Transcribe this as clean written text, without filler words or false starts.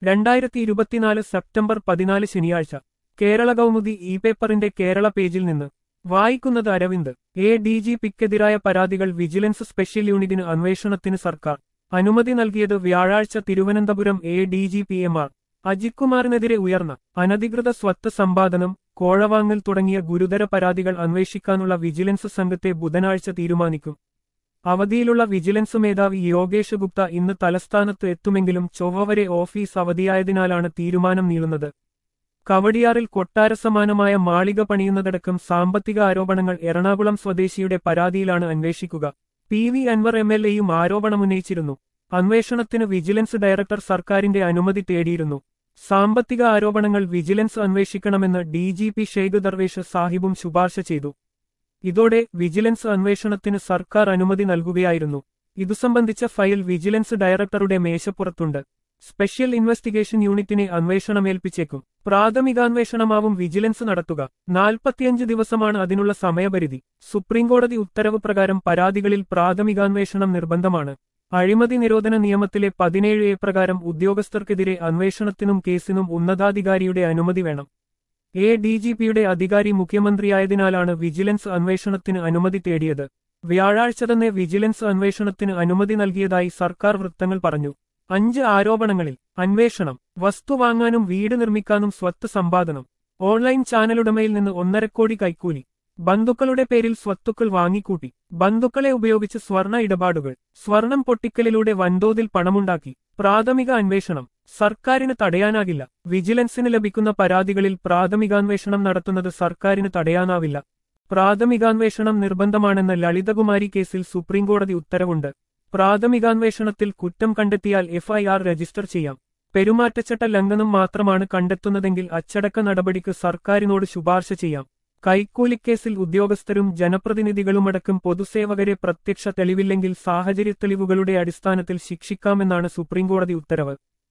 2024 September 14 ശനിയാഴ്ച Kerala Kaumudi E പേപ്പറിന്റെ കേരള പേജിൽ നിന്ന് വായിക്കുന്നത് അരവിന്ദ്. DGPക്കെതിരായ പരാതികൾ വിജിലൻസ് സ്പെഷ്യൽ യൂണിറ്റിന് അന്വേഷണത്തിന് സർക്കാർ അനുമതി നൽകിയത് വ്യാഴാഴ്ച. തിരുവനന്തപുരം DGP അജിത് കുമാറിനെതിരെ ഉയർന്ന അനധികൃത സ്വത്ത് സമ്പാദനം, കോഴവാങ്ങൽ തുടങ്ങിയ ഗുരുതര പരാതികൾ അന്വേഷിക്കാനുള്ള വിജിലൻസ് സംഘത്തെ ബുധനാഴ്ച തീരുമാനിക്കും. അവധിയിലുള്ള വിജിലൻസ് മേധാവി യോഗേഷ് ഗുപ്ത ഇന്ന് തലസ്ഥാനത്ത് എത്തുമെങ്കിലും ചൊവ്വ വരെ ഓഫീസ് അവധിയായതിനാലാണ് തീരുമാനം നീളുന്നത്. കവടിയാറിൽ കൊട്ടാരസമാനമായ മാളിക പണിയുന്നതടക്കം സാമ്പത്തിക ആരോപണങ്ങൾ എറണാകുളം സ്വദേശിയുടെ പരാതിയിലാണ് അന്വേഷിക്കുക. PV അൻവർ MLAയും ആരോപണമുന്നയിച്ചിരുന്നു. അന്വേഷണത്തിന് വിജിലൻസ് ഡയറക്ടർ സർക്കാരിന്റെ അനുമതി തേടിയിരുന്നു. സാമ്പത്തിക ആരോപണങ്ങൾ വിജിലൻസ് അന്വേഷിക്കണമെന്ന് DGP ഷെയ്ഖ് ദർവേഷ് സാഹിബും ശുപാർശ ചെയ്തു. ഇതോടെ വിജിലൻസ് അന്വേഷണത്തിന് സർക്കാർ അനുമതി നൽകുകയായിരുന്നു. ഇതു സംബന്ധിച്ച ഫയൽ വിജിലൻസ് ഡയറക്ടറുടെ മേശപ്പുറത്തുണ്ട്. സ്പെഷ്യൽ ഇൻവെസ്റ്റിഗേഷൻ യൂണിറ്റിനെ അന്വേഷണമേൽപ്പിച്ചേക്കും. പ്രാഥമികാന്വേഷണമാവും വിജിലൻസ് നടത്തുക. 45 ദിവസമാണ് അതിനുള്ള സമയപരിധി. സുപ്രീംകോടതി ഉത്തരവ് പ്രകാരം പരാതികളിൽ പ്രാഥമികാന്വേഷണം നിർബന്ധമാണ്. അഴിമതി നിരോധന നിയമത്തിലെ 17A പ്രകാരം ഉദ്യോഗസ്ഥർക്കെതിരെ അന്വേഷണത്തിനും കേസിനും ഉന്നതാധികാരിയുടെ അനുമതി വേണം. DGPയുടെ അധികാരി മുഖ്യമന്ത്രിയായതിനാലാണ് വിജിലൻസ് അന്വേഷണത്തിന് അനുമതി തേടിയത്. വ്യാഴാഴ്ച തന്നെ വിജിലൻസ് അന്വേഷണത്തിന് അനുമതി നൽകിയതായി സർക്കാർ വൃത്തങ്ങൾ പറഞ്ഞു. 5 ആരോപണങ്ങളിൽ അന്വേഷണം: വസ്തു വാങ്ങാനും വീട് നിർമ്മിക്കാനും സ്വത്ത് സമ്പാദനം, ഓൺലൈൻ ചാനലുടമയിൽ നിന്ന് 1.5 കോടി കൈക്കൂലി, ബന്ധുക്കളുടെ പേരിൽ സ്വത്തുക്കൾ വാങ്ങിക്കൂട്ടി, ബന്ധുക്കളെ ഉപയോഗിച്ച് സ്വർണ്ണ ഇടപാടുകൾ, സ്വർണം പൊട്ടിക്കലിലൂടെ വൻതോതിൽ പണമുണ്ടാക്കി. പ്രാഥമിക അന്വേഷണം സർക്കാരിന് തടയാനാകില്ല. വിജിലൻസിന് ലഭിക്കുന്ന പരാതികളിൽ പ്രാഥമികാന്വേഷണം നടത്തുന്നത് സർക്കാരിന് തടയാനാവില്ല. പ്രാഥമികാന്വേഷണം നിർബന്ധമാണെന്ന ലളിതകുമാരി കേസിൽ സുപ്രീംകോടതി ഉത്തരവുണ്ട്. പ്രാഥമികാന്വേഷണത്തിൽ കുറ്റം കണ്ടെത്തിയാൽ FIR രജിസ്റ്റർ ചെയ്യാം. പെരുമാറ്റച്ചട്ട ലംഘനം മാത്രമാണ് കണ്ടെത്തുന്നതെങ്കിൽ അച്ചടക്ക നടപടിക്ക് സർക്കാരിനോട് ശുപാർശ ചെയ്യാം. കൈക്കൂലിക്കേസിൽ ഉദ്യോഗസ്ഥരും ജനപ്രതിനിധികളുമടക്കം പൊതുസേവകരെ പ്രത്യക്ഷ തെളിവില്ലെങ്കിൽ സാഹചര്യ തെളിവുകളുടെ അടിസ്ഥാനത്തിൽ ശിക്ഷിക്കാമെന്നാണ് സുപ്രീംകോടതി ഉത്തരവ്.